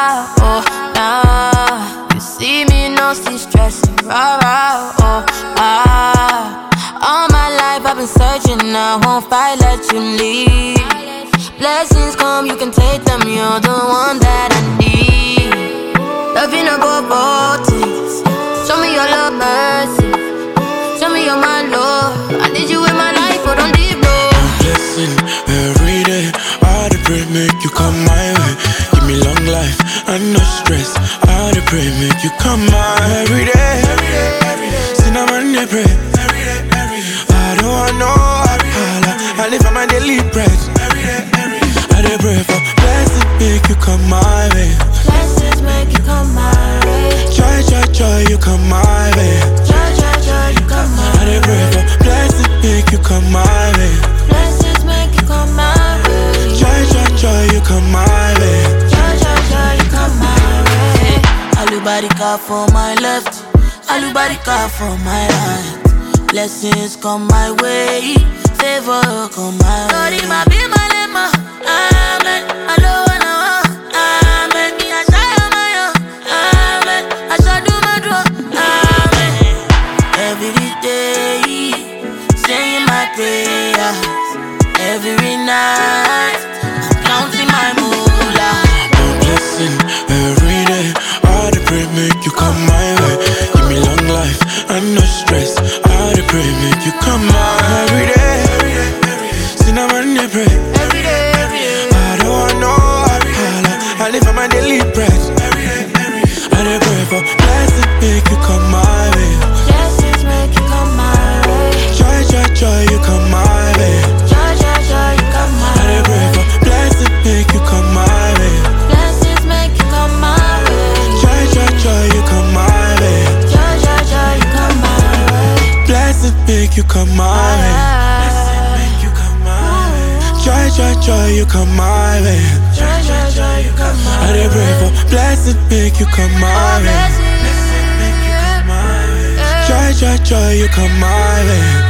oh, nah. You see me, no see stressing, rah, oh, ah. All my life I've been searching, I won't fight, let you leave. Blessings come, you can take them, you're the one that I need. Loving above things, show me your love, mercy. Show me you're my Lord, I need you in my life, but don't deep low. Blessing every day, I dey pray make you come my way. Give me long life and no stress, I dey pray make you come my way. Every day, sin I'm on the pray. I don't want no holla, I live on my daily bread. I dey pray for blessing make you come my way. Blessings make you come my way. Joy, you come my way. Joy, you come my way. I dey pray for blessing make you come my way. Blessings make you come my way. Joy, you come my way. Joy, you come my way. Alubarika for my left, alubarika for my right. Blessings come my way, favor come my way. Lord, my be my lema, amen. Alo na, amen. Me I shall my amen. I shall do my draw, amen. Every day, saying my prayers. Every night, I'm counting my moolah. No blessing every day, I dey pray make you come my way. Give me long life and no stress, I dey pray make you come my way. Every day, sin I'm on the pray. Every day, I don't want no holla, I live on my daily bread. I dey pray for blessing make you come my way. blessings make you come my way. Joy, you come my way. Joy, you come my I dey pray way. for blessing make you come my way. Blessings make you come my way. Joy, you come my way. Joy, you come my way. Blessing make you come my way. Make you come my way. Joy, you come my way. Joy, you come my way. I dey pray for blessing make you come my way. Make you come my way. Joy, you come my way.